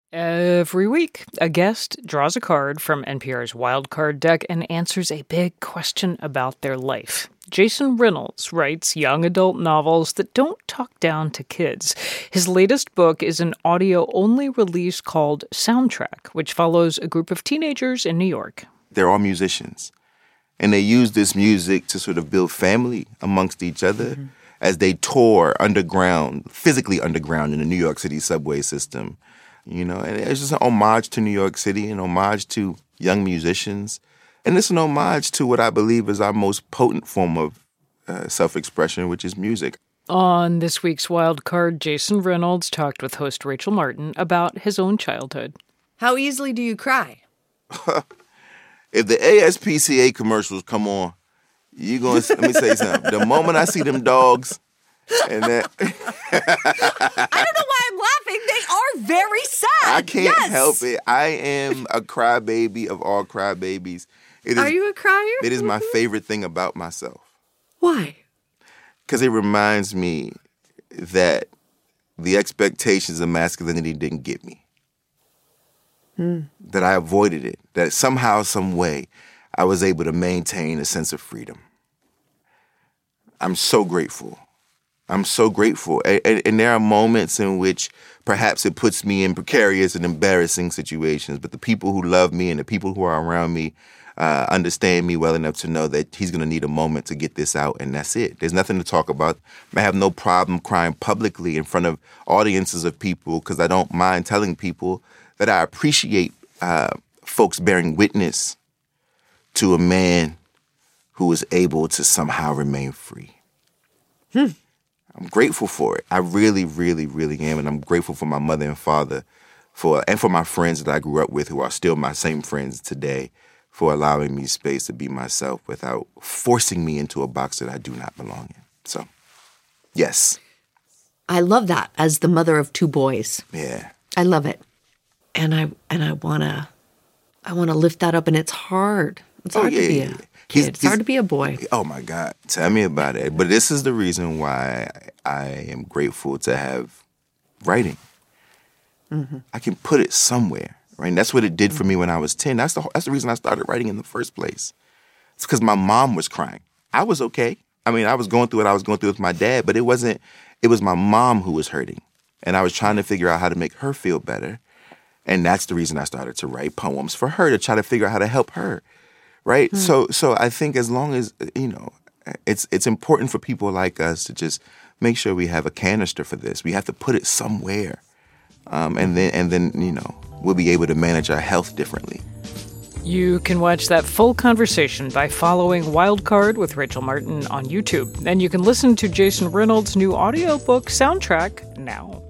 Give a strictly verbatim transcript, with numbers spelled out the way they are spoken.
Every week, a guest draws a card from N P R's Wild Card deck and answers a big question about their life. Jason Reynolds writes young adult novels that don't talk down to kids. His latest book is an audio-only release called Soundtrack, which follows a group of teenagers in New York. They're all musicians, and they use this music to sort of build family amongst each other mm-hmm. as they tour underground, physically underground in the New York City subway system. You know, and it's just an homage to New York City, an homage to young musicians. And it's an homage to what I believe is our most potent form of uh, self-expression, which is music. On this week's Wild Card, Jason Reynolds talked with host Rachel Martin about his own childhood. How easily do you cry? If the A S P C A commercials come on, you going to, let me say something. The moment I see them dogs and that... I don't know why I'm laughing. They are very sad. I can't yes. help it. I am a crybaby of all crybabies. It is, are you a crier? It is my favorite thing about myself. Why? Because it reminds me that the expectations of masculinity didn't get me. Hmm. That I avoided it. That somehow, some way, I was able to maintain a sense of freedom. I'm so grateful. I'm so grateful. And, and, and there are moments in which perhaps it puts me in precarious and embarrassing situations, but the people who love me and the people who are around me uh, understand me well enough to know that he's going to need a moment to get this out, and that's it. There's nothing to talk about. I have no problem crying publicly in front of audiences of people because I don't mind telling people that I appreciate uh, folks bearing witness to a man who is able to somehow remain free. Hmm. I'm grateful for it. I really, really, really am. And I'm grateful for my mother and father for, and for my friends that I grew up with who are still my same friends today for allowing me space to be myself without forcing me into a box that I do not belong in. So, yes. I love that as the mother of two boys. Yeah. I love it. And I and I want to I want to lift that up, and it's hard. It's oh, hard yeah, to be yeah, a yeah. kid. He's, it's hard to be a boy. Oh, my God. Tell me about it. But this is the reason why I am grateful to have writing. Mm-hmm. I can put it somewhere, right? And that's what it did for me when I was ten. That's the, that's the reason I started writing in the first place. It's because my mom was crying. I was okay. I mean, I was going through what I was going through with my dad, but it wasn't, it was my mom who was hurting. And I was trying to figure out how to make her feel better. And that's the reason I started to write poems for her, to try to figure out how to help her. Right. Mm. So so I think as long as, you know, it's it's important for people like us to just make sure we have a canister for this. We have to put it somewhere. Um, and then and then, you know, we'll be able to manage our health differently. You can watch that full conversation by following Wild Card with Rachel Martin on YouTube. And you can listen to Jason Reynolds' new audiobook Soundtrack now.